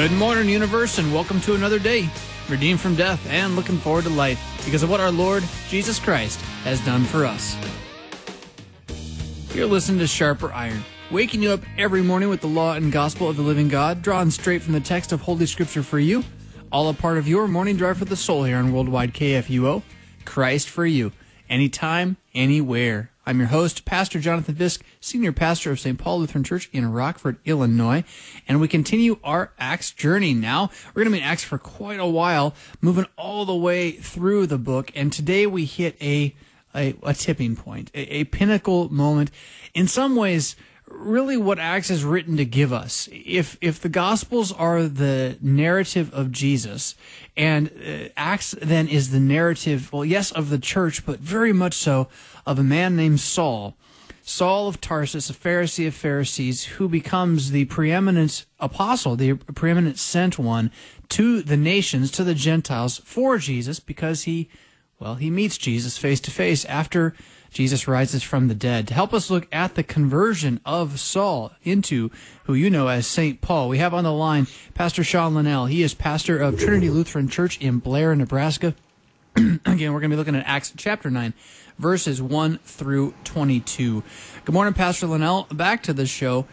Good morning, universe, and welcome to another day, redeemed from death and looking forward to life because of what our Lord Jesus Christ has done for us. You're listening to Sharper Iron, waking you up every morning with the law and gospel of the living God, drawn straight from the text of Holy Scripture for you, all a part of your morning drive for the soul here on Worldwide KFUO, Christ for you, anytime, anywhere. I'm your host, Pastor Jonathan Fisk, Senior Pastor of St. Paul Lutheran Church in Rockford, Illinois, and we continue our Acts journey now. We're going to be in Acts for quite a while, moving all the way through the book, and today we hit a tipping point, a pinnacle moment. In some ways, really what Acts is written to give us. If the Gospels are the narrative of Jesus, and Acts then is the narrative, well, yes, of the church, but very much so of a man named Saul of Tarsus, a Pharisee of Pharisees, who becomes the preeminent apostle, the preeminent sent one to the nations, to the Gentiles, for Jesus, because he meets Jesus face to face after Jesus rises from the dead. To help us look at the conversion of Saul into who you know as St. Paul, we have on the line Pastor Sean Linnell. He is pastor of Trinity Lutheran Church in Blair, Nebraska. Again, we're going to be looking at Acts chapter 9, verses 1 through 22. Good morning, Pastor Linnell. Welcome back to the show.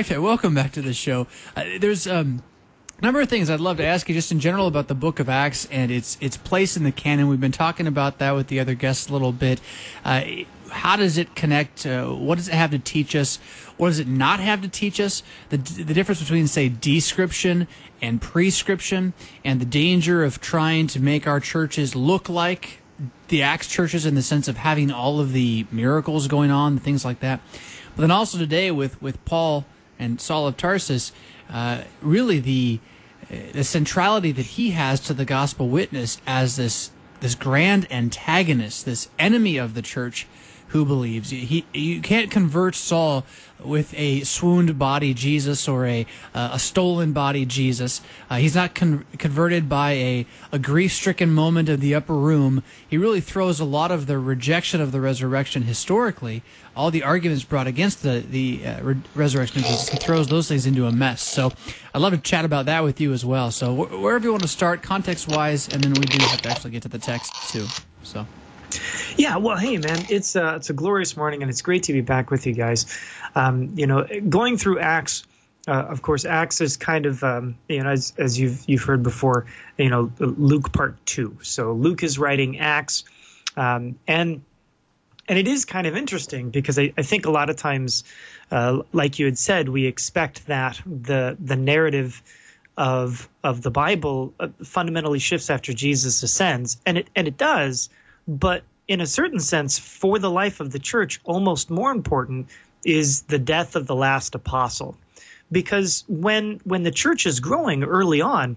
There's a number of things I'd love to ask you just in general about the book of Acts and its place in the canon. We've been talking about that with the other guests a little bit. How does it connect? What does it have to teach us? What does it not have to teach us? The difference between, say, description and prescription, and the danger of trying to make our churches look like the Acts churches in the sense of having all of the miracles going on, things like that. But then also today with Paul and Saul of Tarsus, really the centrality that he has to the gospel witness as this grand antagonist, this enemy of the church who believes. You can't convert Saul with a swooned body Jesus or a stolen body Jesus. He's not converted by a grief-stricken moment of the upper room. He really throws a lot of the rejection of the resurrection historically, all the arguments brought against the resurrection of Jesus. He throws those things into a mess. So I'd love to chat about that with you as well. So wherever you want to start, context-wise, and then we do have to actually get to the text too. So. Yeah, well, hey, man, it's a glorious morning, and it's great to be back with you guys. Going through Acts, of course, Acts is kind of, as you've heard before, Luke part 2. So Luke is writing Acts, and it is kind of interesting because I think a lot of times, like you had said, we expect that the narrative of the Bible fundamentally shifts after Jesus ascends, and it does. But in a certain sense, for the life of the church, almost more important is the death of the last apostle. Because when the church is growing early on,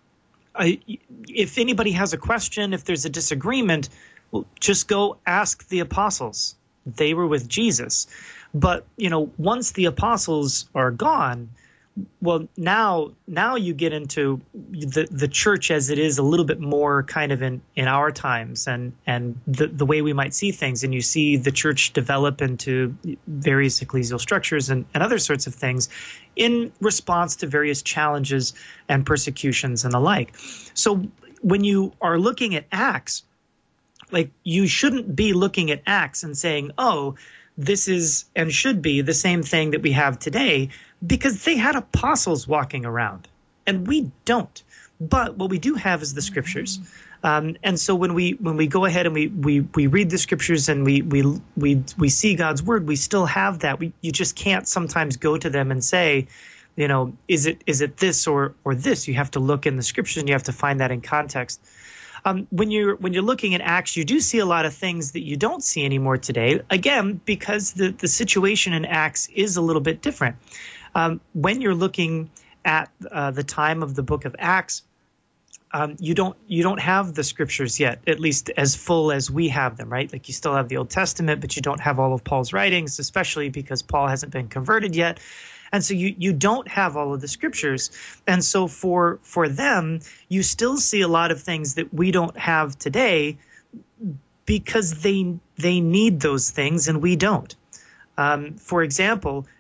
if anybody has a question, if there's a disagreement, well, just go ask the apostles. They were with Jesus. But, once the apostles are gone, well, now you get into the church as it is a little bit more kind of in our times and the way we might see things. And you see the church develop into various ecclesial structures and other sorts of things in response to various challenges and persecutions and the like. So when you are looking at Acts, like, you shouldn't be looking at Acts and saying, oh, this is and should be the same thing that we have today, because they had apostles walking around, and we don't. But what we do have is the scriptures, and so when we go ahead and we read the scriptures and we see God's word, we still have that. You just can't sometimes go to them and say, is it this or this? You have to look in the scriptures and you have to find that in context. When you're looking at Acts, you do see a lot of things that you don't see anymore today, again, because the situation in Acts is a little bit different. When you're looking at the time of the book of Acts, you don't have the scriptures yet, at least as full as we have them, right? Like, you still have the Old Testament, but you don't have all of Paul's writings, especially because Paul hasn't been converted yet. And so you don't have all of the scriptures. And so for them, you still see a lot of things that we don't have today because they need those things and we don't. For example,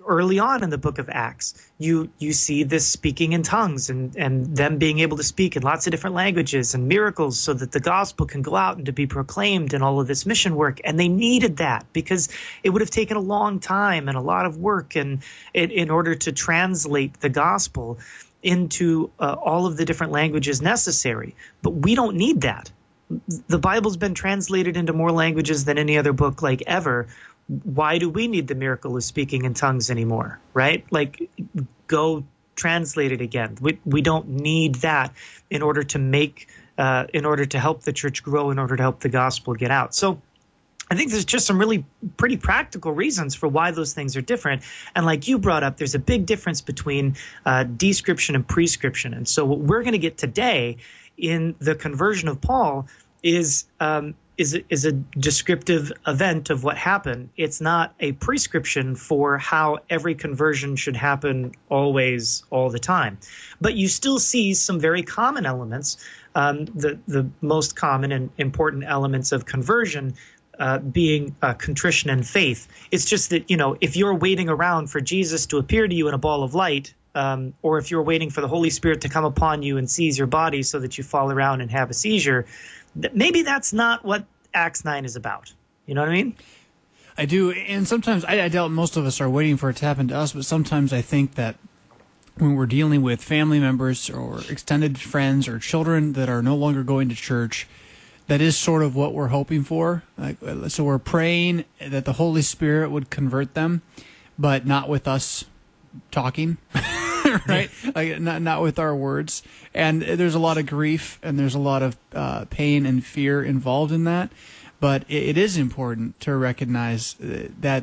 early on in the book of Acts, you see this speaking in tongues and them being able to speak in lots of different languages and miracles so that the gospel can go out and to be proclaimed and all of this mission work. And they needed that because it would have taken a long time and a lot of work and in order to translate the gospel into all of the different languages necessary. But we don't need that. The Bible's been translated into more languages than any other book like ever. Why do we need the miracle of speaking in tongues anymore, right? Like, go translate it again. We don't need that in order to in order to help the church grow, in order to help the gospel get out. So I think there's just some really pretty practical reasons for why those things are different. And like you brought up, there's a big difference between description and prescription. And so what we're going to get today in the conversion of Paul is a descriptive event of what happened. It's not a prescription for how every conversion should happen always, all the time. But you still see some very common elements, the most common and important elements of conversion being contrition and faith. It's just that, if you're waiting around for Jesus to appear to you in a ball of light, or if you're waiting for the Holy Spirit to come upon you and seize your body so that you fall around and have a seizure, maybe that's not what Acts 9 is about. You know what I mean? I do, and sometimes I doubt most of us are waiting for it to happen to us, but sometimes I think that when we're dealing with family members or extended friends or children that are no longer going to church, that is sort of what we're hoping for. So we're praying that the Holy Spirit would convert them, but not with us talking, right? Like not with our words. And there's a lot of grief and there's a lot of pain and fear involved in that. But it is important to recognize that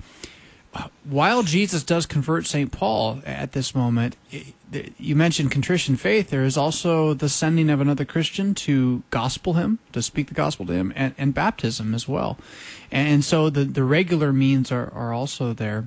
while Jesus does convert St. Paul at this moment, you mentioned contrition faith. There is also the sending of another Christian to gospel him, to speak the gospel to him, and baptism as well. And so the regular means are also there.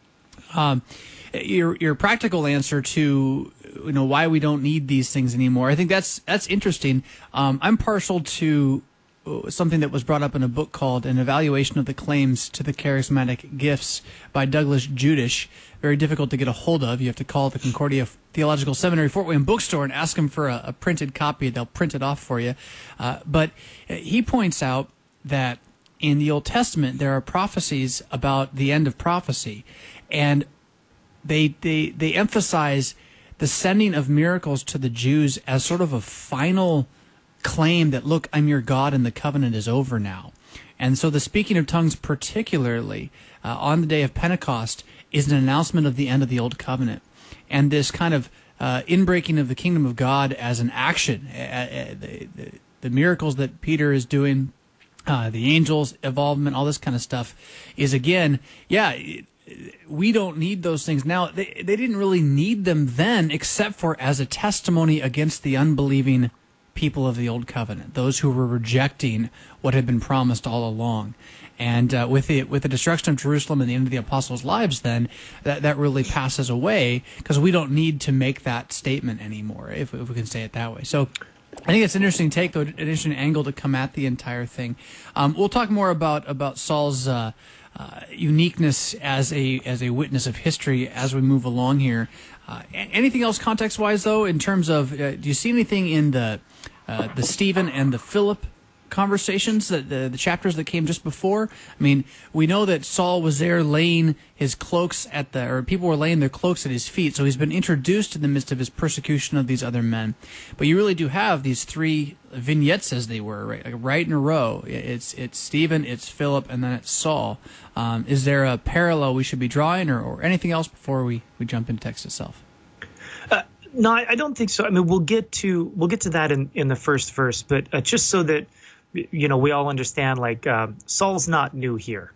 Your practical answer to why we don't need these things anymore, I think that's interesting. I'm partial to something that was brought up in a book called An Evaluation of the Claims to the Charismatic Gifts by Douglas Judish. Very difficult to get a hold of. You have to call the Concordia Theological Seminary Fort Wayne bookstore and ask them for a printed copy. They'll print it off for you. But he points out that in the Old Testament there are prophecies about the end of prophecy, and they emphasize the sending of miracles to the Jews as sort of a final claim that, look, I'm your God and the covenant is over now. And so the speaking of tongues, particularly on the day of Pentecost, is an announcement of the end of the Old Covenant. And this kind of inbreaking of the kingdom of God as an action, the miracles that Peter is doing, the angels' involvement, all this kind of stuff, is again, we don't need those things now. They didn't really need them then, except for as a testimony against the unbelieving people of the Old Covenant, those who were rejecting what had been promised all along. And with the destruction of Jerusalem and the end of the apostles' lives, then that really passes away, because we don't need to make that statement anymore, if we can say it that way. So I think it's an interesting take, though, an interesting angle to come at the entire thing. We'll talk more about Saul's uniqueness as a witness of history as we move along here. Anything else context-wise, though, in terms of do you see anything in the Stephen and the Philip conversations, the chapters that came just before? I mean, we know that Saul was there laying his cloaks or people were laying their cloaks at his feet, so he's been introduced in the midst of his persecution of these other men. But you really do have these three vignettes, as they were, right in a row. It's Stephen, it's Philip, and then it's Saul. Is there a parallel we should be drawing, or anything else before we jump into text itself? No, I don't think so. I mean, we'll get to that in the first verse, but just so that we all understand, Saul's not new here,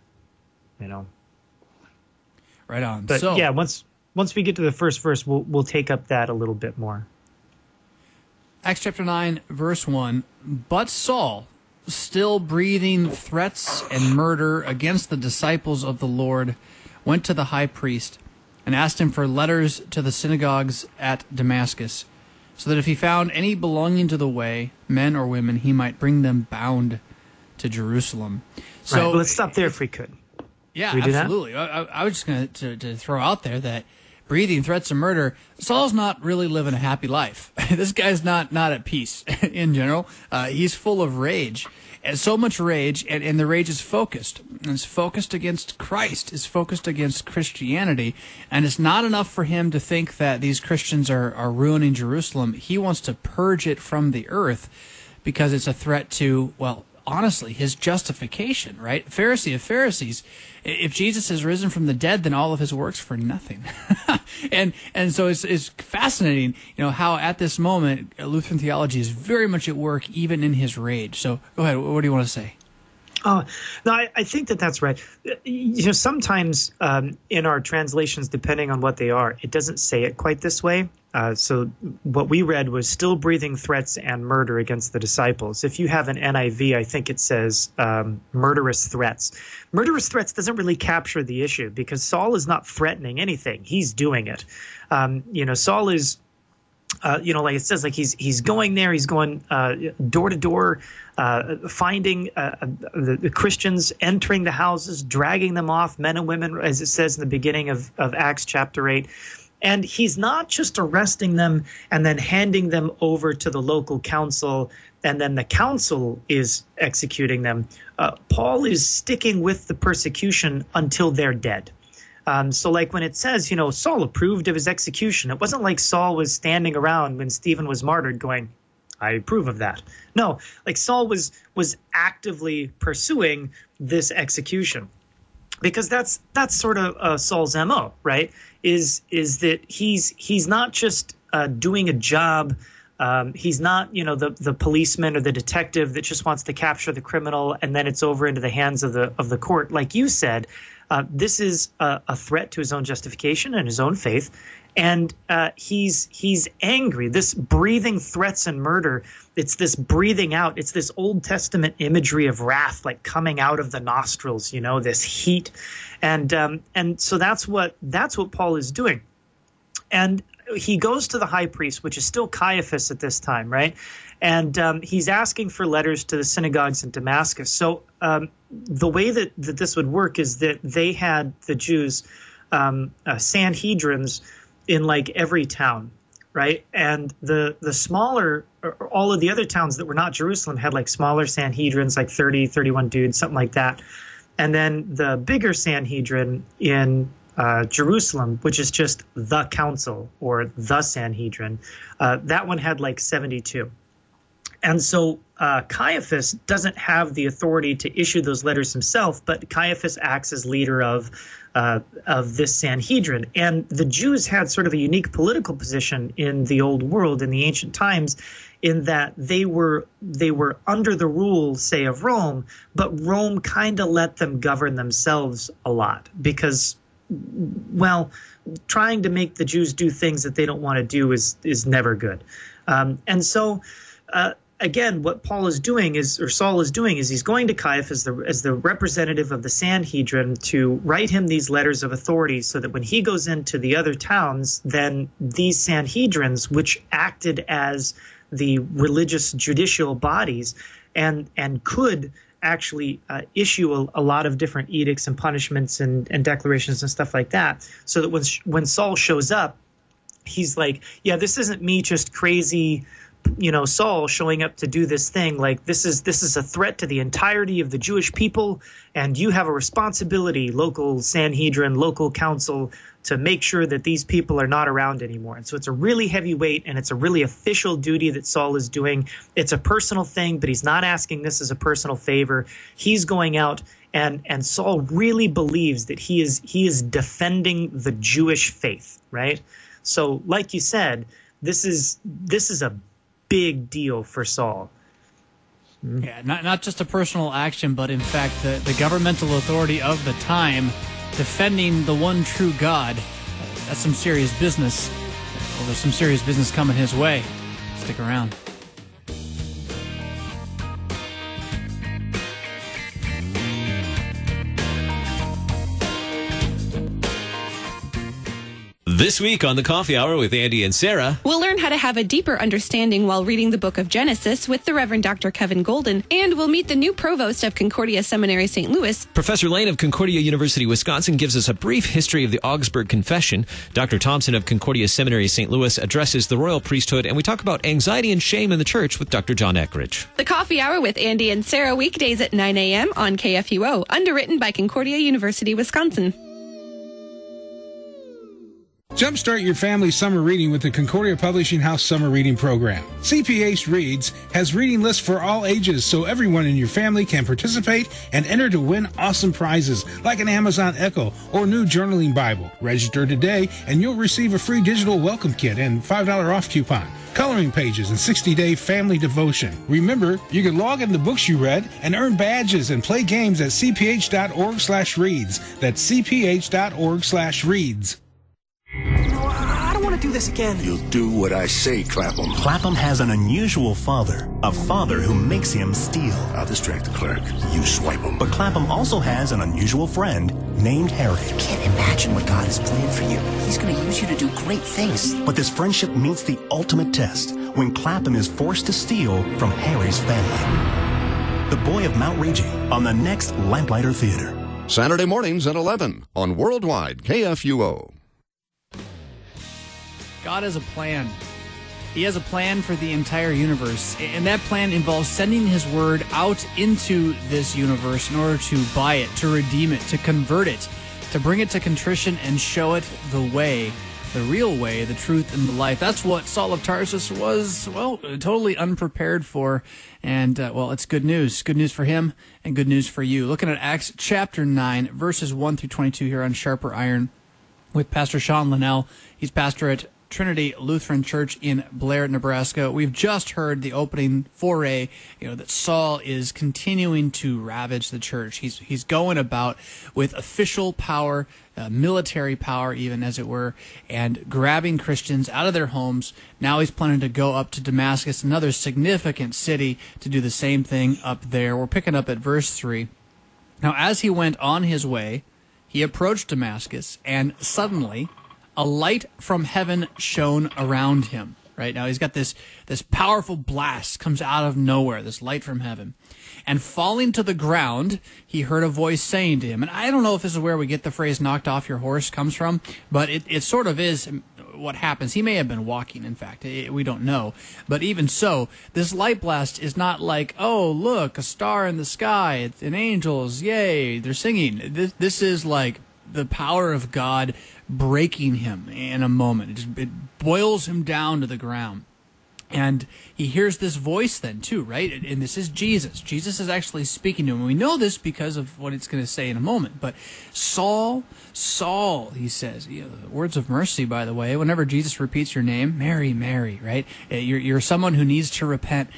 Right on. But so, once we get to the first verse, we'll take up that a little bit more. Acts chapter 9, verse 1. But Saul, still breathing threats and murder against the disciples of the Lord, went to the high priest and asked him for letters to the synagogues at Damascus, so that if he found any belonging to the way, men or women, he might bring them bound to Jerusalem. So let's stop there if we could. Yeah, we do absolutely. I was just going to throw out there that breathing threats of murder, Saul's not really living a happy life. This guy's not at peace in general. He's full of rage. And so much rage, and the rage is focused. And it's focused against Christ. It's focused against Christianity. And it's not enough for him to think that these Christians are ruining Jerusalem. He wants to purge it from the earth because it's a threat to, well, honestly, his justification, right? Pharisee of Pharisees. If Jesus has risen from the dead, then all of his works for nothing. and so it's fascinating, how at this moment Lutheran theology is very much at work, even in his rage. So go ahead. What do you want to say? Oh, no, I think that's right. Sometimes in our translations, depending on what they are, it doesn't say it quite this way. So what we read was still breathing threats and murder against the disciples. If you have an NIV, I think it says murderous threats. Murderous threats doesn't really capture the issue because Saul is not threatening anything. He's doing it. Saul is, like it says, like he's going there. He's going door to door, finding the Christians, entering the houses, dragging them off, men and women, as it says in the beginning of Acts chapter 8. And he's not just arresting them and then handing them over to the local council, and then the council is executing them. Paul is sticking with the persecution until they're dead. So like when it says, Saul approved of his execution, it wasn't like Saul was standing around when Stephen was martyred going, I approve of that. No, like Saul was actively pursuing this execution. Because that's sort of Saul's MO, right? Is that he's not just doing a job. He's not, the policeman or the detective that just wants to capture the criminal and then it's over into the hands of the court. Like you said, this is a threat to his own justification and his own faith. And he's angry. This breathing threats and murder, it's this breathing out. It's this Old Testament imagery of wrath, like coming out of the nostrils, this heat. And so that's what Paul is doing. And he goes to the high priest, which is still Caiaphas at this time, right? And he's asking for letters to the synagogues in Damascus. So the way that this would work is that they had, the Jews, Sanhedrins in like every town, right? And the smaller, all of the other towns that were not Jerusalem had like smaller Sanhedrins, like 30, 31 dudes, something like that. And then the bigger Sanhedrin in Jerusalem, which is just the council or the Sanhedrin, that one had like 72. And so Caiaphas doesn't have the authority to issue those letters himself, but Caiaphas acts as leader of this Sanhedrin. And the Jews had sort of a unique political position in the old world, in the ancient times, in that they were under the rule, say, of Rome, but Rome kind of let them govern themselves a lot because, well, trying to make the Jews do things that they don't want to do is never good. And so again, what Saul is doing is he's going to Caiaphas as the representative of the Sanhedrin to write him these letters of authority so that when he goes into the other towns, then these Sanhedrins, which acted as the religious judicial bodies and could actually issue a lot of different edicts and punishments and declarations and stuff like that, so that when Saul shows up, he's like, yeah, this isn't me just crazy, Saul showing up to do this thing. Like this is a threat to the entirety of the Jewish people, and you have a responsibility, local Sanhedrin, local council, to make sure that these people are not around anymore. And so it's a really heavy weight, and it's a really official duty that Saul is doing. It's a personal thing, but he's not asking this as a personal favor. He's going out, and Saul really believes that he is defending the Jewish faith, right? So, like you said, this is a big deal for Saul. Yeah, not just a personal action, but in fact the governmental authority of the time defending the one true God. That's some serious business. Well, there's some serious business coming his way. Stick around. This week on the Coffee Hour with Andy and Sarah, we'll learn how to have a deeper understanding while reading the book of Genesis with the Reverend Dr. Kevin Golden, and we'll meet the new provost of Concordia Seminary St. Louis. Professor Lane of Concordia University, Wisconsin gives us a brief history of the Augsburg Confession. Dr. Thompson of Concordia Seminary St. Louis addresses the royal priesthood, and we talk about anxiety and shame in the church with Dr. John Eckridge. The Coffee Hour with Andy and Sarah, weekdays at 9 a.m. on KFUO, underwritten by Concordia University, Wisconsin. Jumpstart your family's summer reading with the Concordia Publishing House Summer Reading Program. CPH Reads has reading lists for all ages so everyone in your family can participate and enter to win awesome prizes like an Amazon Echo or new journaling Bible. Register today and you'll receive a free digital welcome kit and $5 off coupon, coloring pages, and 60-day family devotion. Remember, you can log in the books you read and earn badges and play games at cph.org/reads. That's cph.org/reads. I don't want to do this again. You'll do what I say, Clapham. Clapham has an unusual father, a father who makes him steal. I'll distract the clerk. You swipe him. But Clapham also has an unusual friend named Harry. You can't imagine what God has planned for you. He's going to use you to do great things. But this friendship meets the ultimate test when Clapham is forced to steal from Harry's family. The Boy of Mount Rigi on the next Lamplighter Theater. Saturday mornings at 11 on Worldwide KFUO. God has a plan. He has a plan for the entire universe, and that plan involves sending his word out into this universe in order to buy it, to redeem it, to convert it, to bring it to contrition and show it the way, the real way, the truth, and the life. That's what Saul of Tarsus was, well, totally unprepared for, and, it's good news. Good news for him and good news for you. Looking at Acts chapter 9, verses 1 through 22 here on Sharper Iron with Pastor Sean Linnell. He's pastor at Trinity Lutheran Church in Blair, Nebraska. We've just heard the opening foray, that Saul is continuing to ravage the church. He's going about with official power, military power even, as it were, and grabbing Christians out of their homes. Now he's planning to go up to Damascus, another significant city, to do the same thing up there. We're picking up at verse 3. Now, as he went on his way, he approached Damascus, and suddenly a light from heaven shone around him. Right now, he's got this powerful blast comes out of nowhere, this light from heaven. And falling to the ground, he heard a voice saying to him, and I don't know if this is where we get the phrase knocked off your horse comes from, but it sort of is what happens. He may have been walking, in fact. We don't know. But even so, this light blast is not like, oh, look, a star in the sky, and angels, yay, they're singing. This is like the power of God breaking him in a moment. It boils him down to the ground. And he hears this voice then too, right? And this is Jesus. Jesus is actually speaking to him. We know this because of what it's going to say in a moment. But Saul, Saul, he says. Words of mercy, by the way. Whenever Jesus repeats your name, Mary, Mary, right? You're someone who needs to repent,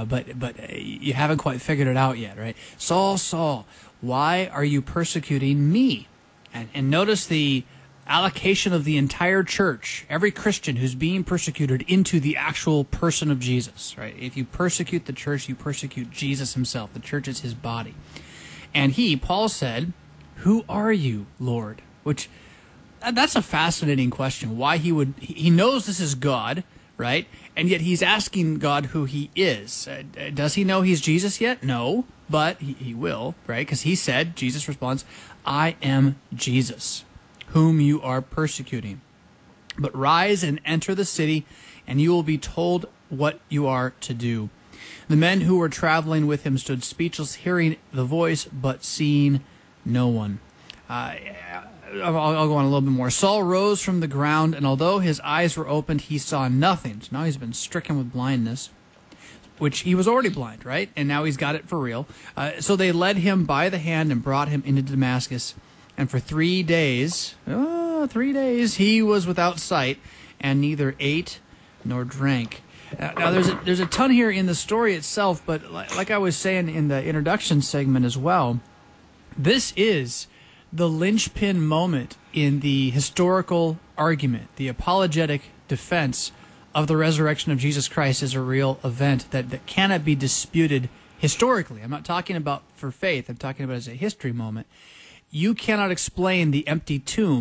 but you haven't quite figured it out yet, right? Saul, Saul, why are you persecuting me? And notice the allocation of the entire church, every Christian who's being persecuted, into the actual person of Jesus, right? If you persecute the church, you persecute Jesus himself. The church is his body. And Paul said, who are you, Lord? Which, that's a fascinating question. Why he knows this is God, right? And yet he's asking God who he is. Does he know he's Jesus yet? No, but he will, right? Because he said, Jesus responds, I am Jesus, whom you are persecuting. But rise and enter the city, and you will be told what you are to do. The men who were traveling with him stood speechless, hearing the voice, but seeing no one. I'll go on a little bit more. Saul rose from the ground, and although his eyes were opened, he saw nothing. So now he's been stricken with blindness, which he was already blind, right? And now he's got it for real. So they led him by the hand and brought him into Damascus. And for 3 days, 3 days, he was without sight and neither ate nor drank. Now, there's a ton here in the story itself, but like I was saying in the introduction segment as well, this is the linchpin moment in the historical argument, the apologetic defense of the resurrection of Jesus Christ as a real event that cannot be disputed historically. I'm not talking about for faith. I'm talking about as a history moment. You cannot explain the empty tomb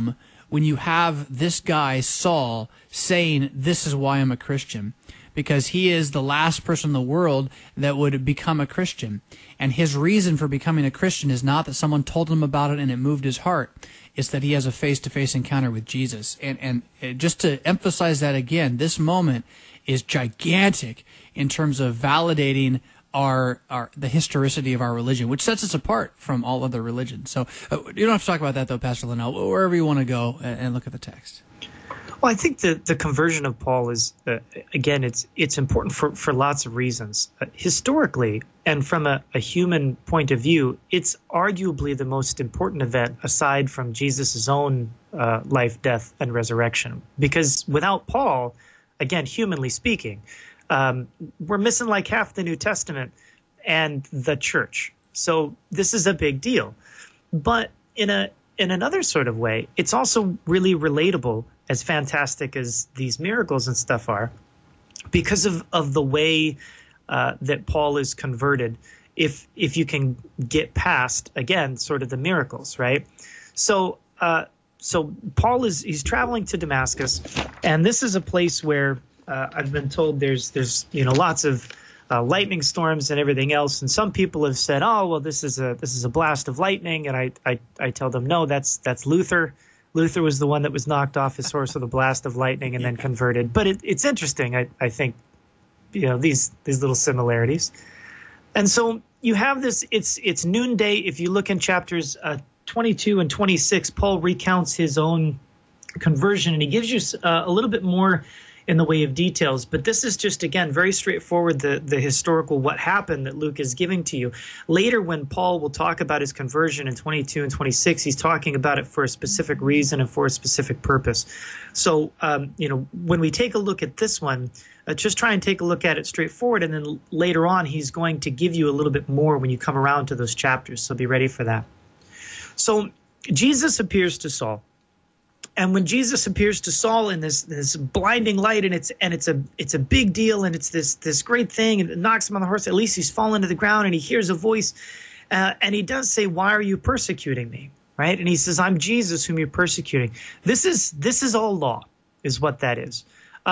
when you have this guy, Saul, saying, "This is why I'm a Christian," because he is the last person in the world that would become a Christian. And his reason for becoming a Christian is not that someone told him about it and it moved his heart. It's that he has a face-to-face encounter with Jesus. And just to emphasize that again, this moment is gigantic in terms of validating the historicity of our religion, which sets us apart from all other religions. So you don't have to talk about that, though, Pastor Linnell. Wherever you want to go and look at the text. Well, I think the conversion of Paul is, again, it's important for lots of reasons. Historically, and from a human point of view, it's arguably the most important event aside from Jesus' own life, death, and resurrection. Because without Paul, again, humanly speaking, we're missing like half the New Testament and the church. So this is a big deal. But in another sort of way, it's also really relatable, as fantastic as these miracles and stuff are, because of the way that Paul is converted, if you can get past, again, sort of the miracles, right? So Paul he's traveling to Damascus, and this is a place where I've been told there's lots of lightning storms and everything else, and some people have said, oh, well, this is a blast of lightning, and I tell them, no, that's Luther. Luther was the one that was knocked off his horse with a blast of lightning and then converted. But it's interesting, I think, these little similarities. And so you have this, it's noonday. If you look in chapters 22 and 26, Paul recounts his own conversion, and he gives you a little bit more in the way of details. But this is just, again, very straightforward, the historical what happened that Luke is giving to you. Later, when Paul will talk about his conversion in 22 and 26, he's talking about it for a specific reason and for a specific purpose. So, when we take a look at this one, just try and take a look at it straightforward, and then later on, he's going to give you a little bit more when you come around to those chapters. So be ready for that. So Jesus appears to Saul. And when Jesus appears to Saul in this blinding light, and it's a big deal, and it's this great thing, and it knocks him on the horse. At least he's fallen to the ground, and he hears a voice, and he does say, "Why are you persecuting me?" Right? And he says, "I'm Jesus whom you're persecuting." This is all law, is what that is.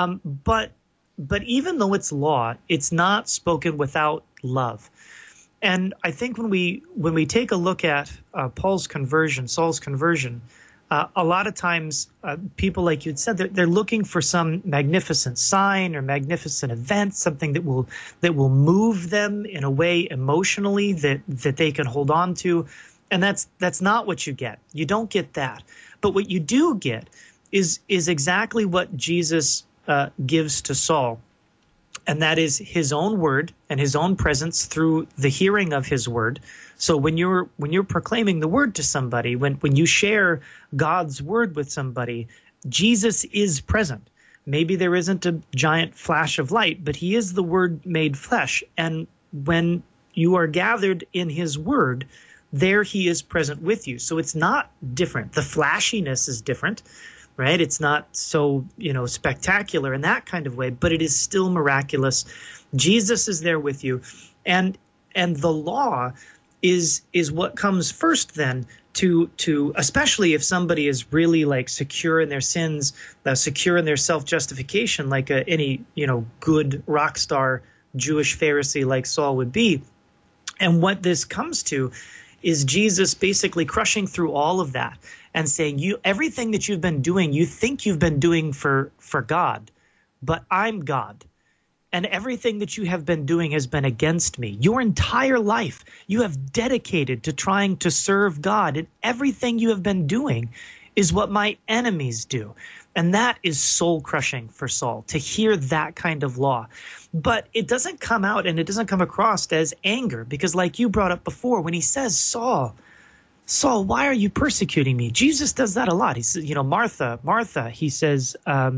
But even though it's law, it's not spoken without love. And I think when we take a look at Saul's conversion. A lot of times, people, like you'd said, they're looking for some magnificent sign or magnificent event, something that will move them in a way emotionally that they can hold on to, and that's not what you get. You don't get that. But what you do get is exactly what Jesus gives to Saul, and that is his own word and his own presence through the hearing of his word. So when you're proclaiming the word to somebody, when you share God's word with somebody, Jesus is present. Maybe there isn't a giant flash of light, but he is the word made flesh. And when you are gathered in his word, there he is present with you. So it's not different. The flashiness is different, right? It's not so, spectacular in that kind of way, but it is still miraculous. Jesus is there with you. And the law is what comes first then to especially if somebody is really like secure in their sins, secure in their self-justification, like any good rock star Jewish Pharisee like Saul would be. And what this comes to is Jesus basically crushing through all of that and saying, everything that you've been doing, you think you've been doing for God, but I'm God. And everything that you have been doing has been against me. Your entire life, you have dedicated to trying to serve God. And everything you have been doing is what my enemies do. And that is soul-crushing for Saul, to hear that kind of law. But it doesn't come out and it doesn't come across as anger, because like you brought up before, when he says, Saul, why are you persecuting me? Jesus does that a lot. He says, Martha, Martha. He says,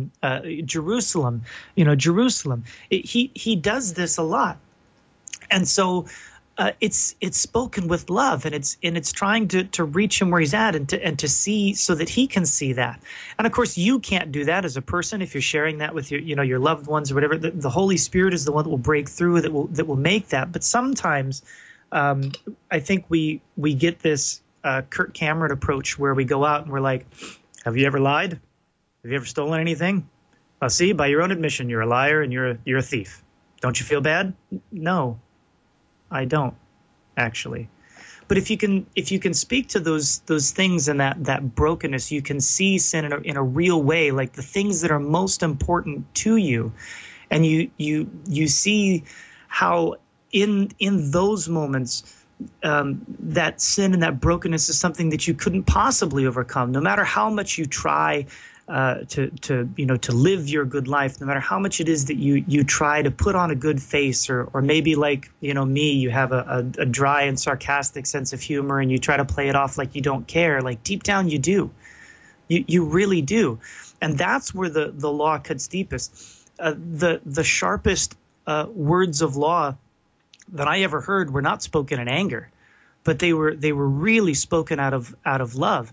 Jerusalem, Jerusalem. He does this a lot. And so it's spoken with love, and it's trying to reach him where he's at and to see so that he can see that. And of course, you can't do that as a person if you're sharing that with your loved ones or whatever. The Holy Spirit is the one that will break through, that will make that. But sometimes I think we get this Kirk Cameron approach where we go out and we're like, Have you ever lied? Have you ever stolen anything? Well, see, by your own admission, you're a liar and you're a thief. Don't you feel bad? No, I don't, actually. But if you can speak to those things and that brokenness, you can see sin in a real way, like the things that are most important to you, and you see how in those moments that sin and that brokenness is something that you couldn't possibly overcome, no matter how much you try to live your good life, no matter how much it is that you try to put on a good face, or maybe like, me, you have a dry and sarcastic sense of humor and you try to play it off like you don't care. Like deep down you do. You really do. And that's where the law cuts deepest. The sharpest words of law that I ever heard were not spoken in anger, but they were really spoken out of love.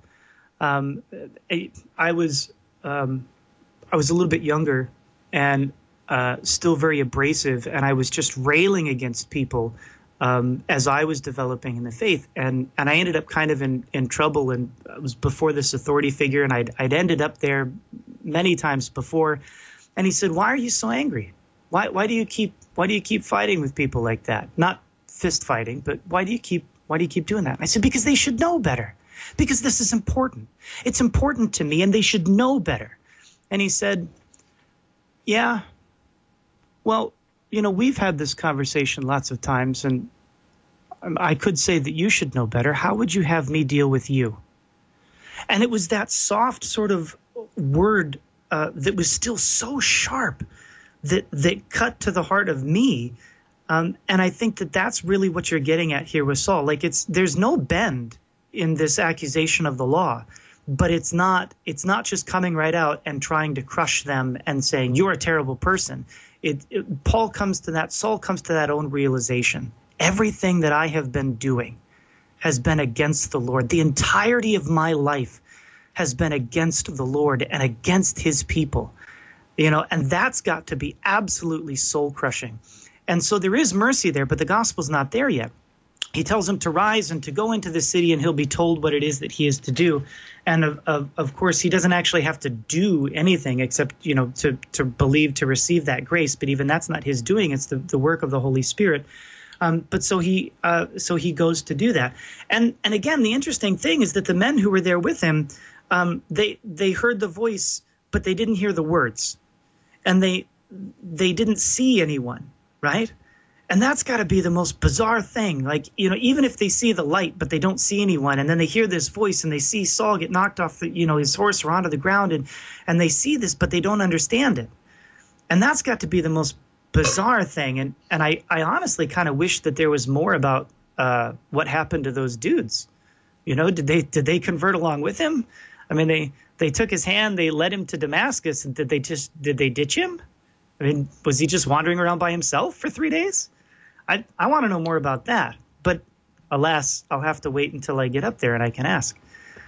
I was a little bit younger and still very abrasive, and I was just railing against people as I was developing in the faith, and I ended up kind of in trouble, and it was before this authority figure, and I'd ended up there many times before, and he said, "Why are you so angry? Why do you keep fighting with people like that? Not fist fighting, but why do you keep doing that?" And I said, "Because they should know better. Because this is important. It's important to me, and they should know better." And he said, "Yeah, well, we've had this conversation lots of times, and I could say that you should know better. How would you have me deal with you?" And it was that soft sort of word that was still so sharp that cut to the heart of me. And I think that that's really what you're getting at here with Saul. Like there's no bend in this accusation of the law, but it's not just coming right out and trying to crush them and saying you're a terrible person. Saul comes to that own realization. Everything that I have been doing has been against the Lord. The entirety of my life has been against the Lord and against his people, and that's got to be absolutely soul crushing. And so there is mercy there, but the gospel's not there yet. He tells him to rise and to go into the city, and he'll be told what it is that he is to do. And of course, he doesn't actually have to do anything except, to believe, to receive that grace. But even that's not his doing. It's the work of the Holy Spirit. But so he goes to do that. And again, the interesting thing is that the men who were there with him, they heard the voice, but they didn't hear the words. And they didn't see anyone, right? And that's got to be the most bizarre thing. Like, even if they see the light, but they don't see anyone, and then they hear this voice and they see Saul get knocked off, his horse or onto the ground, and they see this, but they don't understand it. And that's got to be the most bizarre thing. And I honestly kind of wish that there was more about what happened to those dudes. Did they convert along with him? I mean, they took his hand, they led him to Damascus, and did they ditch him? I mean, was he just wandering around by himself for 3 days? I want to know more about that, but alas, I'll have to wait until I get up there and I can ask.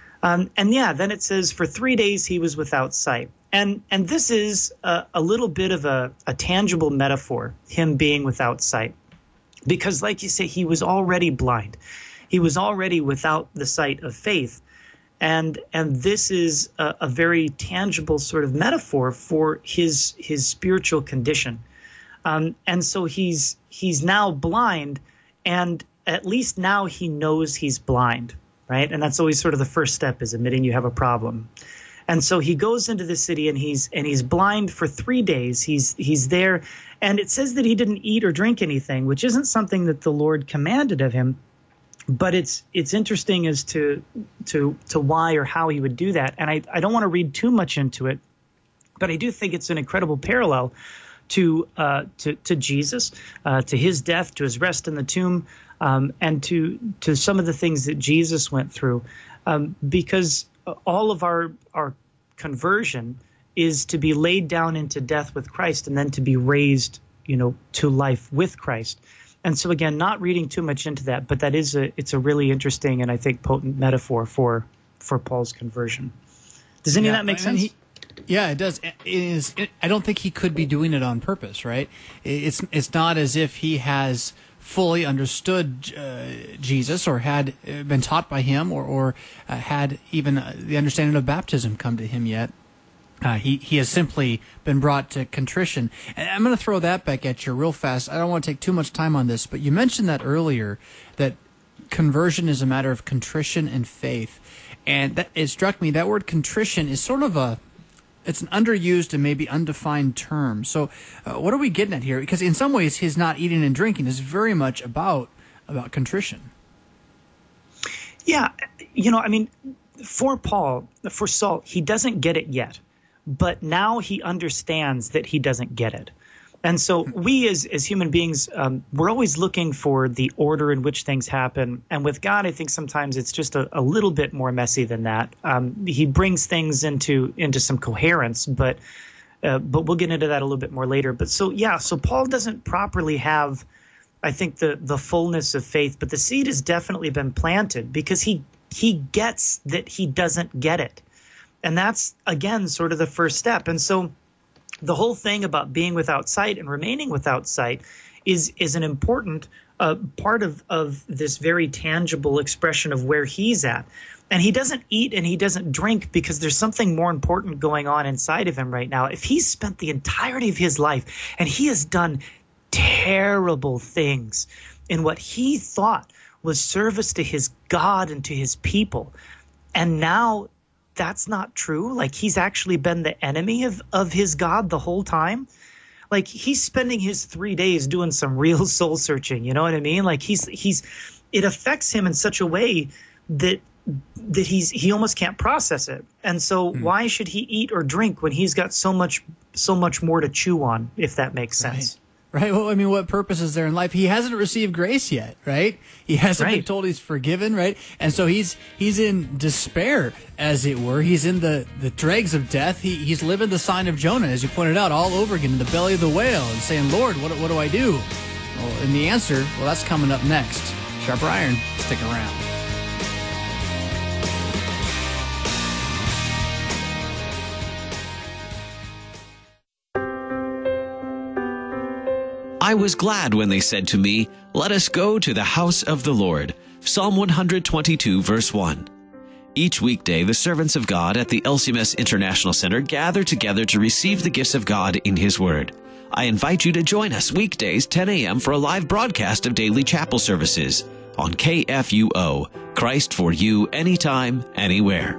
Then it says, for 3 days he was without sight. And this is a little bit of a tangible metaphor, him being without sight. Because like you say, he was already blind. He was already without the sight of faith. And this is a very tangible sort of metaphor for his spiritual condition. And so he's now blind, and at least now he knows he's blind, right? And that's always sort of the first step, is admitting you have a problem. And so he goes into the city, and he's blind for 3 days. He's there, and it says that he didn't eat or drink anything, which isn't something that the Lord commanded of him. But it's interesting as to why or how he would do that. And I don't want to read too much into it, but I do think it's an incredible parallel to Jesus, to his death, to his rest in the tomb, and to some of the things that Jesus went through, because all of our conversion is to be laid down into death with Christ and then to be raised, to life with Christ. And so again, not reading too much into that, but it's a really interesting and I think potent metaphor for Paul's conversion. Does any of that make sense? Yeah, it does. I don't think he could be doing it on purpose, right? It's not as if he has fully understood Jesus or had been taught by him or had even the understanding of baptism come to him yet. He has simply been brought to contrition. And I'm going to throw that back at you real fast. I don't want to take too much time on this, but you mentioned that earlier, that conversion is a matter of contrition and faith. And it struck me, that word contrition is sort of it's an underused and maybe undefined term. So what are we getting at here? Because in some ways, his not eating and drinking is very much about contrition. Yeah, for Saul, he doesn't get it yet. But now he understands that he doesn't get it. And so we as human beings, we're always looking for the order in which things happen. And with God, I think sometimes it's just a little bit more messy than that. He brings things into some coherence, but we'll get into that a little bit more later. But so Paul doesn't properly have, I think, the fullness of faith, but the seed has definitely been planted because he gets that he doesn't get it. And that's, again, sort of the first step. And so the whole thing about being without sight and remaining without sight is an important part of this very tangible expression of where he's at. And he doesn't eat and he doesn't drink because there's something more important going on inside of him right now. If he's spent the entirety of his life and he has done terrible things in what he thought was service to his God and to his people, and now that's not true. Like, he's actually been the enemy of his God the whole time. Like, he's spending his 3 days doing some real soul searching. You know what I mean? Like, it affects him in such a way that he almost can't process it. And so why should he eat or drink when he's got so much more to chew on, if that makes sense? Right. Well, I mean, what purpose is there in life? He hasn't received grace yet, right? He hasn't been told he's forgiven, right? And so he's in despair, as it were. He's in the dregs of death. He's living the sign of Jonah, as you pointed out, all over again in the belly of the whale and saying, Lord, what do I do? Well, and the answer, that's coming up next. Sharper Iron. Stick around. I was glad when they said to me, "Let us go to the house of the Lord." Psalm 122, verse 1. Each weekday, the servants of God at the LCMS International Center gather together to receive the gifts of God in His Word. I invite you to join us weekdays 10 a.m. for a live broadcast of daily chapel services on KFUO, Christ for you, anytime, anywhere.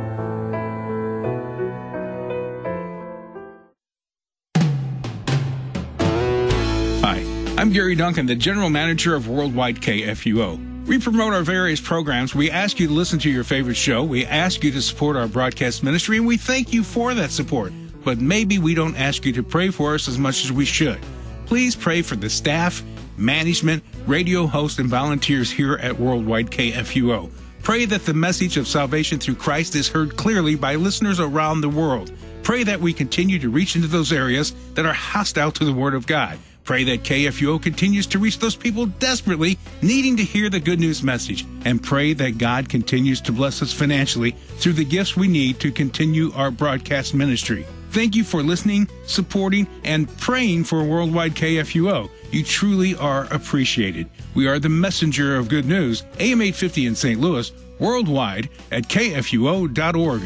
I'm Gary Duncan, the General Manager of Worldwide KFUO. We promote our various programs. We ask you to listen to your favorite show. We ask you to support our broadcast ministry, and we thank you for that support. But maybe we don't ask you to pray for us as much as we should. Please pray for the staff, management, radio hosts, and volunteers here at Worldwide KFUO. Pray that the message of salvation through Christ is heard clearly by listeners around the world. Pray that we continue to reach into those areas that are hostile to the Word of God. Pray that KFUO continues to reach those people desperately needing to hear the good news message. And pray that God continues to bless us financially through the gifts we need to continue our broadcast ministry. Thank you for listening, supporting, and praying for Worldwide KFUO. You truly are appreciated. We are the messenger of good news, AM 850 in St. Louis, worldwide at KFUO.org.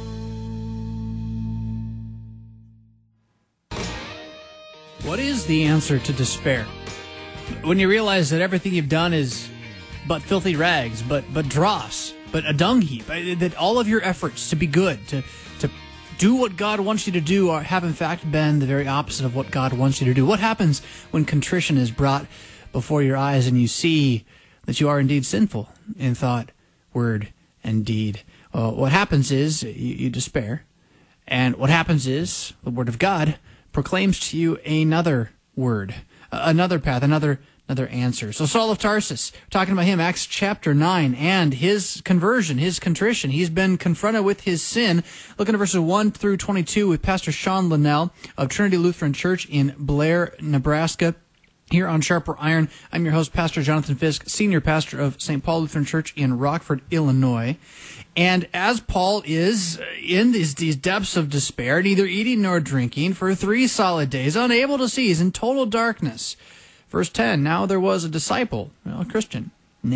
What is the answer to despair? When you realize that everything you've done is but filthy rags, but dross, but a dung heap, that all of your efforts to be good, to do what God wants you to do, have in fact been the very opposite of what God wants you to do. What happens when contrition is brought before your eyes and you see that you are indeed sinful in thought, word, and deed? Well, what happens is you despair. And what happens is the Word of God proclaims to you another word, another path, another answer. So Saul of Tarsus, talking about him, Acts chapter 9, and his conversion, his contrition. He's been confronted with his sin. Looking at verses 1 through 22 with Pastor Sean Linnell of Trinity Lutheran Church in Blair, Nebraska. Here on Sharper Iron, I'm your host, Pastor Jonathan Fisk, Senior Pastor of St. Paul Lutheran Church in Rockford, Illinois. And as Paul is in these depths of despair, neither eating nor drinking for 3 solid days, unable to see, he's in total darkness, Verse 10, now there was a disciple, a Christian,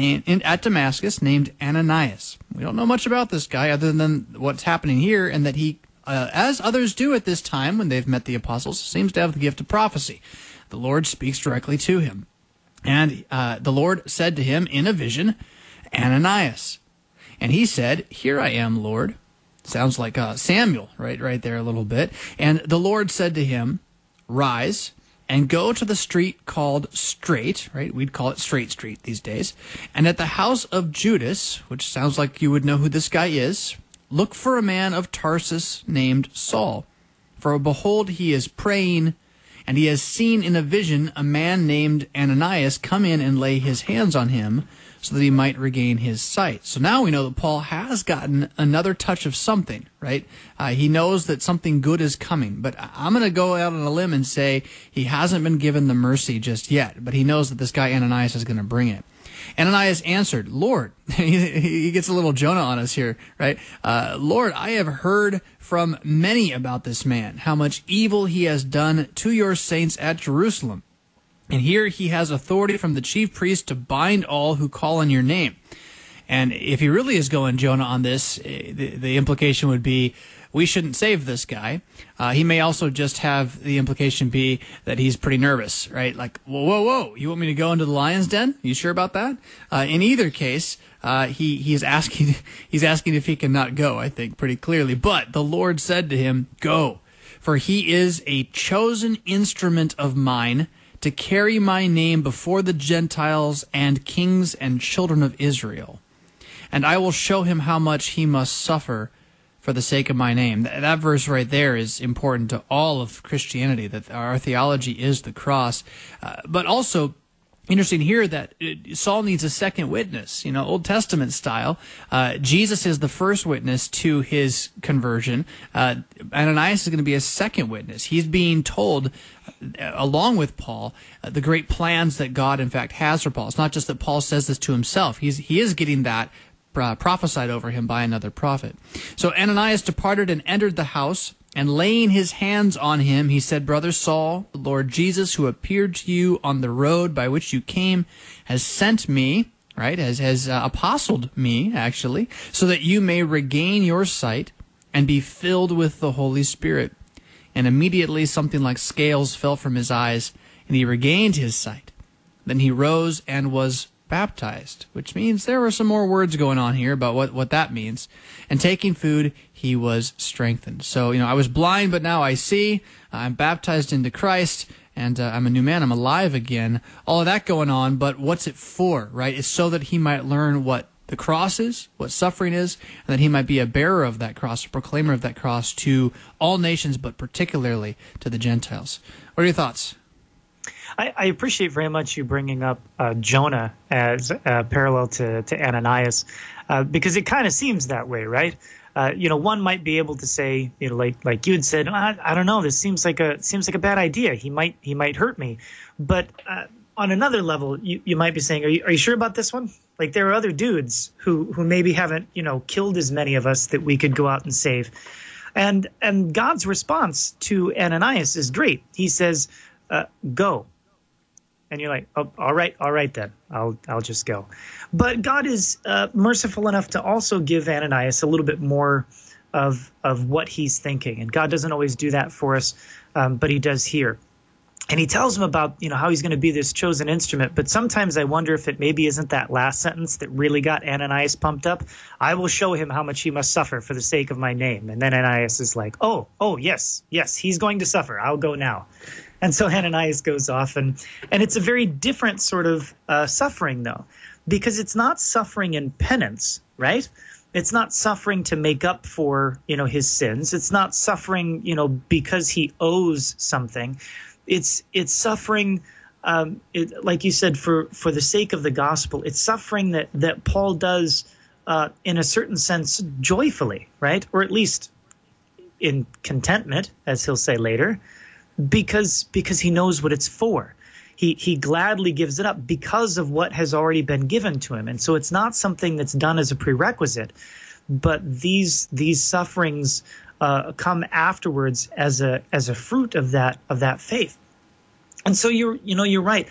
at Damascus named Ananias. We don't know much about this guy other than what's happening here, and that he, as others do at this time when they've met the apostles, seems to have the gift of prophecy. The Lord speaks directly to him. And the Lord said to him in a vision, Ananias. And he said, here I am, Lord. Sounds like Samuel, right there a little bit. And the Lord said to him, rise and go to the street called Straight, right? We'd call it Straight Street these days. And at the house of Judas, which sounds like you would know who this guy is, look for a man of Tarsus named Saul. For behold, he is praying, and he has seen in a vision a man named Ananias come in and lay his hands on him so that he might regain his sight. So now we know that Paul has gotten another touch of something, right? He knows that something good is coming, but I'm going to go out on a limb and say he hasn't been given the mercy just yet, but he knows that this guy Ananias is going to bring it. Ananias answered, Lord, he gets a little Jonah on us here, right? Lord, I have heard from many about this man, how much evil he has done to your saints at Jerusalem. And here he has authority from the chief priest to bind all who call on your name. And if he really is going Jonah on this, the implication would be we shouldn't save this guy. He may also just have the implication be that he's pretty nervous, right? Like, whoa, you want me to go into the lion's den? You sure about that? In either case, he's asking if he can not go, I think, pretty clearly. But the Lord said to him, go, for he is a chosen instrument of mine to carry my name before the Gentiles and kings and children of Israel. And I will show him how much he must suffer for the sake of my name. That verse right there is important to all of Christianity, that our theology is the cross. But also, interesting here that Saul needs a second witness, Old Testament style. Jesus is the first witness to his conversion. Ananias is going to be a second witness. He's being told, along with Paul, the great plans that God, in fact, has for Paul. It's not just that Paul says this to himself. He is getting that prophesied over him by another prophet. So Ananias departed and entered the house, and laying his hands on him, he said, Brother Saul, the Lord Jesus, who appeared to you on the road by which you came, has sent me, right, has apostled me, actually, so that you may regain your sight and be filled with the Holy Spirit. And immediately something like scales fell from his eyes, and he regained his sight. Then he rose and was baptized, which means there were some more words going on here about what that means. And taking food, he was strengthened. So, I was blind, but now I see. I'm baptized into Christ, and I'm a new man. I'm alive again. All of that going on, but what's it for, right? It's so that he might learn what the cross is, what suffering is, and that he might be a bearer of that cross, a proclaimer of that cross to all nations, but particularly to the Gentiles. What are your thoughts? I appreciate very much you bringing up Jonah as parallel to Ananias, because it kind of seems that way, right? One might be able to say, like you had said, I don't know, this seems like a bad idea. He might hurt me, but on another level, you might be saying, are you sure about this one? Like there are other dudes who maybe haven't killed as many of us that we could go out and save, and God's response to Ananias is great. He says, go. And you're like, oh, all right then, I'll just go. But God is merciful enough to also give Ananias a little bit more of what he's thinking. And God doesn't always do that for us, but he does here. And he tells him about how he's going to be this chosen instrument. But sometimes I wonder if it maybe isn't that last sentence that really got Ananias pumped up. I will show him how much he must suffer for the sake of my name. And then Ananias is like, oh, yes, he's going to suffer. I'll go now. And so Ananias goes off, and it's a very different sort of suffering, though, because it's not suffering in penance, right? It's not suffering to make up for, his sins. It's not suffering, because he owes something. It's suffering, like you said, for the sake of the gospel. It's suffering that Paul does in a certain sense joyfully, right? Or at least in contentment, as he'll say later. Because he knows what it's for. He gladly gives it up because of what has already been given to him. And so it's not something that's done as a prerequisite, but these sufferings come afterwards as a fruit of that faith. And so you're right.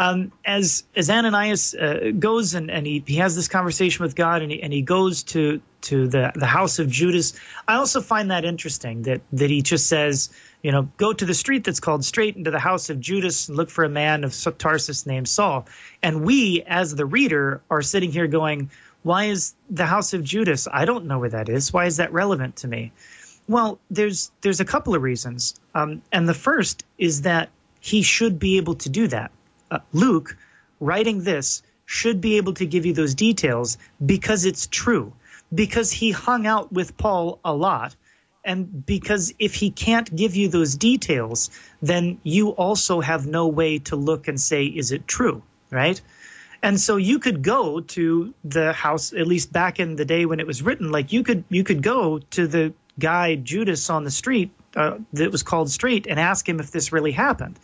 As Ananias goes and he has this conversation with God, and he goes to the house of Judas. I also find that interesting that he just says, go to the street that's called Straight, into the house of Judas, and look for a man of Tarsus named Saul. And we, as the reader, are sitting here going, why is the house of Judas? I don't know where that is. Why is that relevant to me? Well, there's a couple of reasons. And the first is that he should be able to do that. Luke, writing this, should be able to give you those details because it's true, because he hung out with Paul a lot, and because if he can't give you those details, then you also have no way to look and say, is it true, right? And so you could go to the house, at least back in the day when it was written, like you could go to the guy Judas on the street that was called Straight and ask him if this really happened.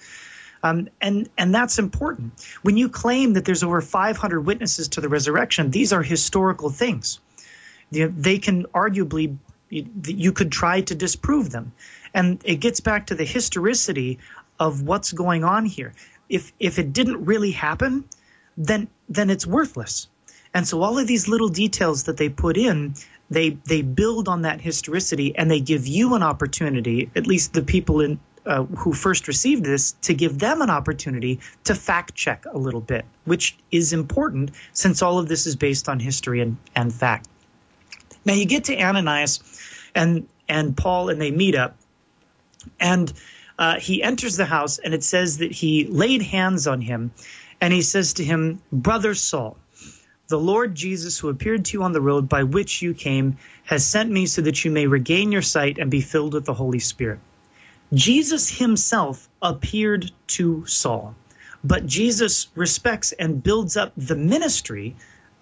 And that's important. When you claim that there's over 500 witnesses to the resurrection, these are historical things. They can arguably, you could try to disprove them. And it gets back to the historicity of what's going on here. If it didn't really happen, then it's worthless. And so all of these little details that they put in, they build on that historicity, and they give you an opportunity, at least the people who first received this, to give them an opportunity to fact check a little bit, which is important since all of this is based on history and fact. Now you get to Ananias and Paul, and they meet up, and he enters the house, and it says that he laid hands on him, and he says to him, "Brother Saul, the Lord Jesus, who appeared to you on the road by which you came, has sent me so that you may regain your sight and be filled with the Holy Spirit." Jesus himself appeared to Saul, but Jesus respects and builds up the ministry,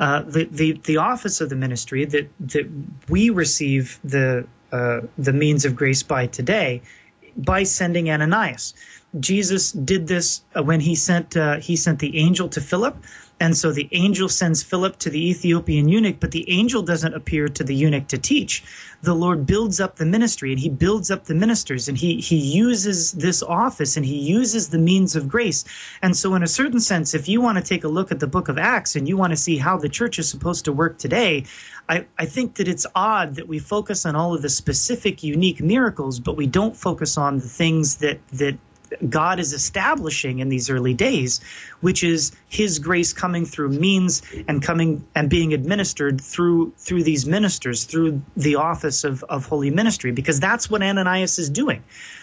the office of the ministry that we receive the means of grace by today, by sending Ananias. Jesus did this when he sent the angel to Philip. And so the angel sends Philip to the Ethiopian eunuch, but the angel doesn't appear to the eunuch to teach. The Lord builds up the ministry, and he builds up the ministers, and he uses this office, and he uses the means of grace. And so in a certain sense, if you want to take a look at the book of Acts and you want to see how the church is supposed to work today, I think that it's odd that we focus on all of the specific, unique miracles, but we don't focus on the things that God is establishing in these early days, which is his grace coming through means and coming and being administered through these ministers, through the office of holy ministry, because that's what Ananias is doing,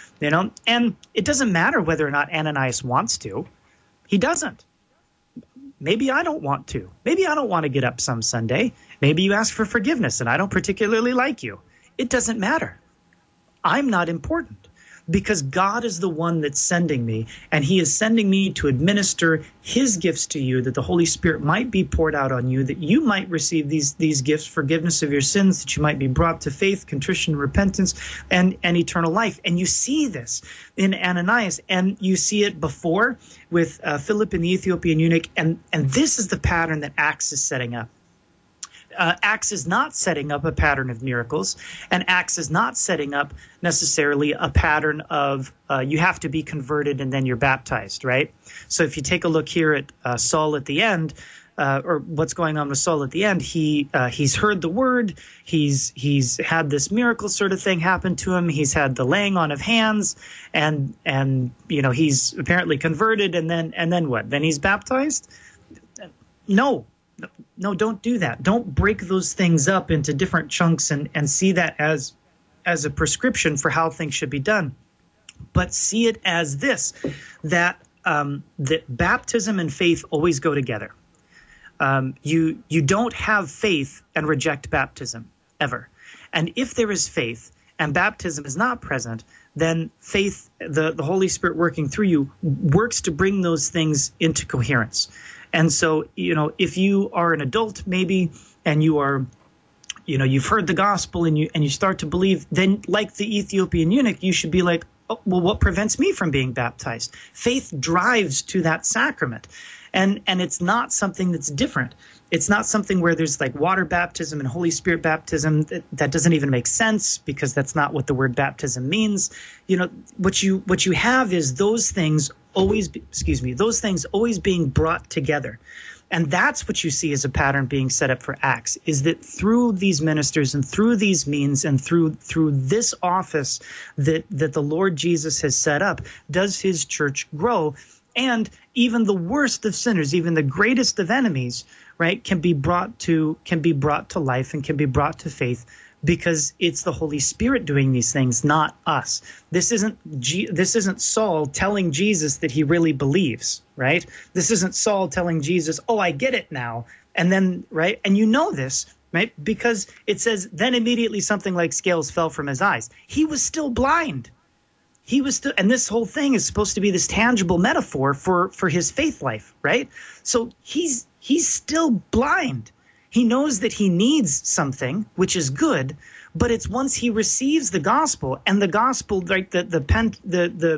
and it doesn't matter whether or not Ananias wants to. He doesn't. Maybe I don't want to. Maybe I don't want to get up some Sunday. Maybe you ask for forgiveness and I don't particularly like you. It doesn't matter. I'm not important. Because God is the one that's sending me, and he is sending me to administer his gifts to you, that the Holy Spirit might be poured out on you, that you might receive these gifts, forgiveness of your sins, that you might be brought to faith, contrition, repentance, and eternal life. And you see this in Ananias, and you see it before with Philip and the Ethiopian eunuch, and this is the pattern that Acts is setting up. Acts is not setting up a pattern of miracles, and Acts is not setting up necessarily a pattern of you have to be converted and then you're baptized, right? So if you take a look here at Saul at the end, or what's going on with Saul at the end, he's heard the word, he's had this miracle sort of thing happen to him, he's had the laying on of hands, and he's apparently converted, and then what? Then he's baptized? No, don't do that. Don't break those things up into different chunks and see that as a prescription for how things should be done. But see it as this, that baptism and faith always go together. You don't have faith and reject baptism, ever. And if there is faith and baptism is not present, then faith, the Holy Spirit working through you, works to bring those things into coherence. And so, if you are an adult maybe, and you are, you've heard the gospel and you start to believe, then like the Ethiopian eunuch, you should be like, oh, well, what prevents me from being baptized? Faith drives to that sacrament. And it's not something that's different. It's not something where there's like water baptism and Holy Spirit baptism. That doesn't even make sense, because that's not what the word baptism means. You know, what you have is those things always being brought together. And that's what you see as a pattern being set up for Acts, is that through these ministers and through these means and through this office that the Lord Jesus has set up, does his church grow. And even the worst of sinners, even the greatest of enemies, right, can be brought to life and can be brought to faith, because it's the Holy Spirit doing these things, not us. This isn't Saul telling Jesus that he really believes, right? This isn't Saul telling Jesus, "Oh, I get it now." And then, right? And you know this, right? Because it says, then immediately something like scales fell from his eyes. He was still blind. He was still, and this whole thing is supposed to be this tangible metaphor for his faith life, right? So he's still blind. He knows that he needs something, which is good, but it's once he receives the gospel, and the gospel, like the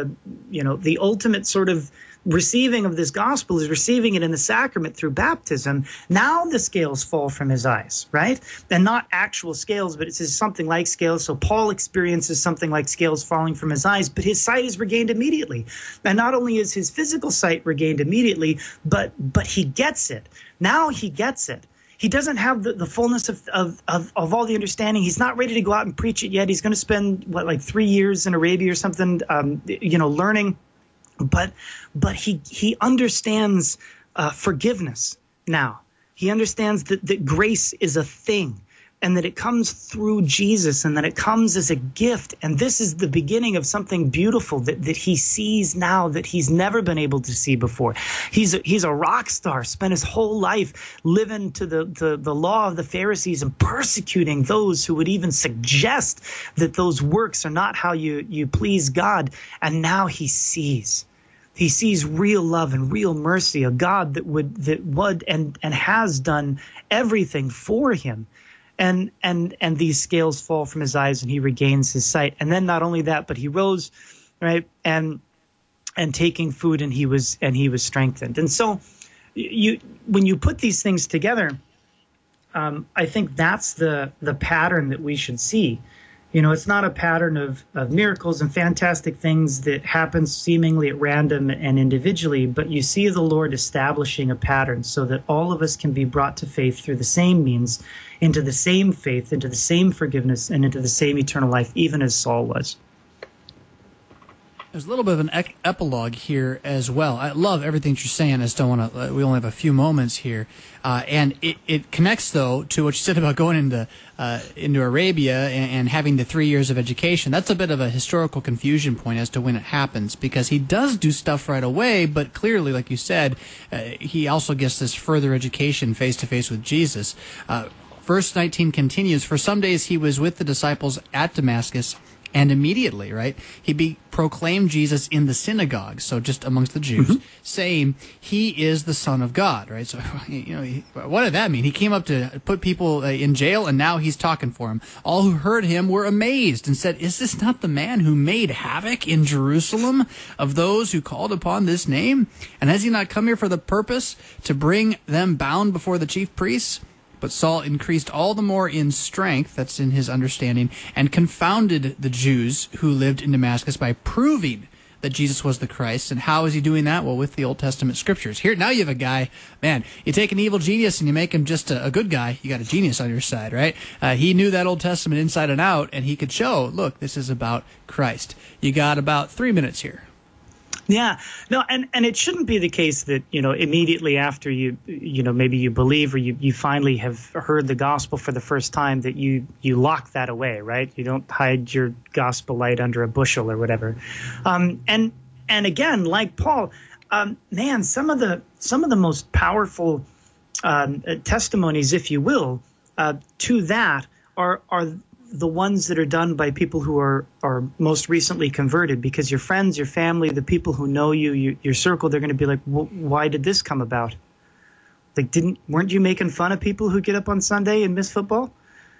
ultimate sort of receiving of this gospel is receiving it in the sacrament through baptism. Now the scales fall from his eyes, right? And not actual scales, but it says something like scales. So Paul experiences something like scales falling from his eyes, but his sight is regained immediately. And not only is his physical sight regained immediately, but he gets it. Now he gets it. He doesn't have the fullness of all the understanding. He's not ready to go out and preach it yet. He's going to spend, 3 years in Arabia or something, learning. But he understands forgiveness now. He understands that grace is a thing, and that it comes through Jesus, and that it comes as a gift. And this is the beginning of something beautiful that he sees now that he's never been able to see before. He's a rock star, spent his whole life living to the law of the Pharisees and persecuting those who would even suggest that those works are not how you please God. And now he sees. He sees real love and real mercy, a God that would and has done everything for him. And these scales fall from his eyes, and he regains his sight. And then not only that, but he rose, right, and taking food, and he was strengthened. And so when you put these things together, I think that's the pattern that we should see. You know, it's not a pattern of miracles and fantastic things that happen seemingly at random and individually, but you see the Lord establishing a pattern so that all of us can be brought to faith through the same means, into the same faith, into the same forgiveness, and into the same eternal life, even as Saul was. There's a little bit of an epilogue here as well. I love everything you're saying. I just don't want to. We only have a few moments here, and it connects though to what you said about going into Arabia and having the 3 years of education. That's a bit of a historical confusion point as to when it happens, because he does do stuff right away, but clearly, like you said, he also gets this further education face to face with Jesus. Verse 19 continues. For some days he was with the disciples at Damascus. And immediately, right, he proclaimed Jesus in the synagogue, so just amongst the Jews, saying he is the Son of God, right? So, what did that mean? He came up to put people in jail, and now he's talking for him. All who heard him were amazed and said, "Is this not the man who made havoc in Jerusalem of those who called upon this name? And has he not come here for the purpose to bring them bound before the chief priests?" But Saul increased all the more in strength, that's in his understanding, and confounded the Jews who lived in Damascus by proving that Jesus was the Christ. And how is he doing that? Well, with the Old Testament scriptures. Here, now you have a guy, man, you take an evil genius and you make him just a good guy, you got a genius on your side, right? He knew that Old Testament inside and out, and he could show, look, this is about Christ. You got about 3 minutes here. Yeah, no, and it shouldn't be the case that, immediately after maybe you believe, or you finally have heard the gospel for the first time, that you lock that away, right? You don't hide your gospel light under a bushel or whatever. And again, like Paul, man, some of the most powerful testimonies, if you will, to that are the ones that are done by people who are most recently converted, because your friends, your family, the people who know you, your circle, they're going to be like, well, why did this come about? Like, weren't you making fun of people who get up on Sunday and miss football?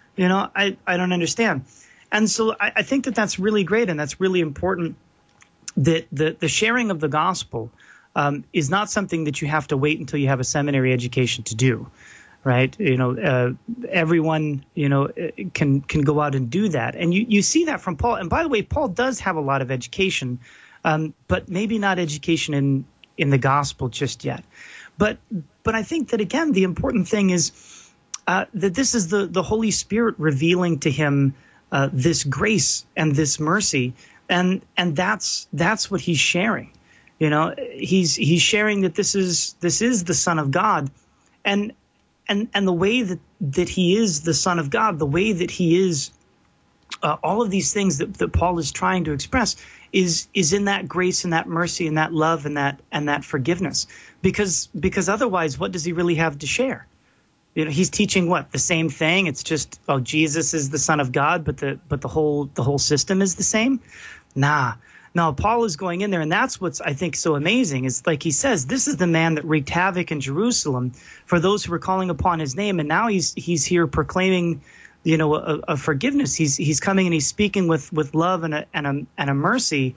I don't understand. And so I think that that's really great, and that's really important, that the sharing of the gospel is not something that you have to wait until you have a seminary education to do. Right, everyone, can go out and do that, and you see that from Paul. And by the way, Paul does have a lot of education, but maybe not education in the gospel just yet. But I think that again, the important thing is that this is the Holy Spirit revealing to him this grace and this mercy, and that's what he's sharing. He's sharing that this is the Son of God, and the way that he is the Son of God, the way that he is all of these things that Paul is trying to express is in that grace and that mercy and that love and that forgiveness. Because otherwise, what does he really have to share? He's teaching what? The same thing. It's just, Jesus is the Son of God, but the whole system is the same. Nah. No, Paul is going in there, and that's what's, I think, so amazing, is like he says, this is the man that wreaked havoc in Jerusalem for those who were calling upon his name, and now he's here proclaiming, a forgiveness. He's coming and he's speaking with love and a mercy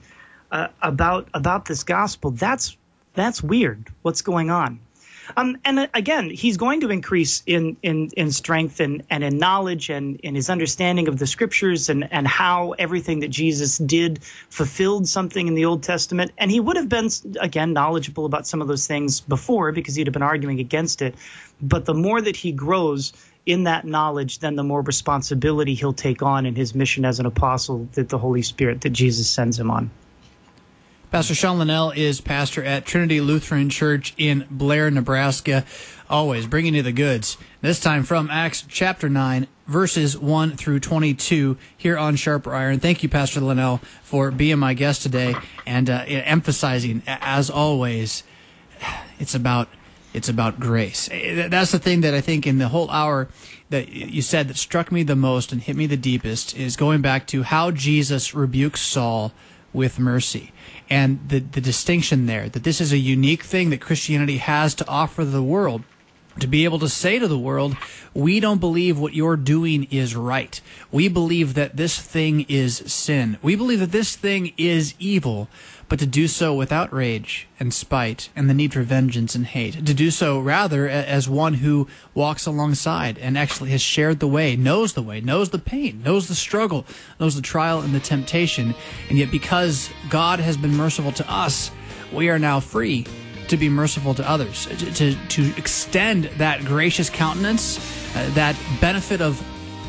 about this gospel. That's weird. What's going on? And again, he's going to increase in strength and in knowledge and in his understanding of the scriptures and how everything that Jesus did fulfilled something in the Old Testament. And he would have been, again, knowledgeable about some of those things before because he'd have been arguing against it. But the more that he grows in that knowledge, then the more responsibility he'll take on in his mission as an apostle that the Holy Spirit that Jesus sends him on. Pastor Sean Linnell is pastor at Trinity Lutheran Church in Blair, Nebraska, always bringing you the goods. This time from Acts chapter 9, verses 1 through 22 here on Sharper Iron. Thank you, Pastor Linnell, for being my guest today and emphasizing, as always, it's about grace. That's the thing that I think in the whole hour that you said that struck me the most and hit me the deepest is going back to how Jesus rebukes Saul with mercy. And the distinction there, that this is a unique thing that Christianity has to offer the world, to be able to say to the world, we don't believe what you're doing is right. We believe that this thing is sin. We believe that this thing is evil, but to do so without rage and spite and the need for vengeance and hate. To do so rather as one who walks alongside and actually has shared the way, knows the pain, knows the struggle, knows the trial and the temptation. And yet because God has been merciful to us, we are now free to be merciful to others, to extend that gracious countenance, that benefit of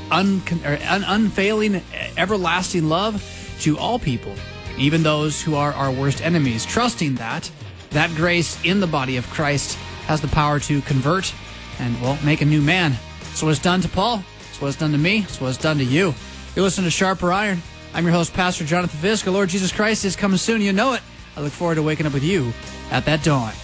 unfailing, everlasting love to all people, even those who are our worst enemies, trusting that grace in the body of Christ has the power to convert and, make a new man. So what it's done to Paul, it's what it's done to me, it's what it's done to you. You're listening to Sharper Iron. I'm your host, Pastor Jonathan Fisk. Our Lord Jesus Christ is coming soon. You know it. I look forward to waking up with you at that dawn.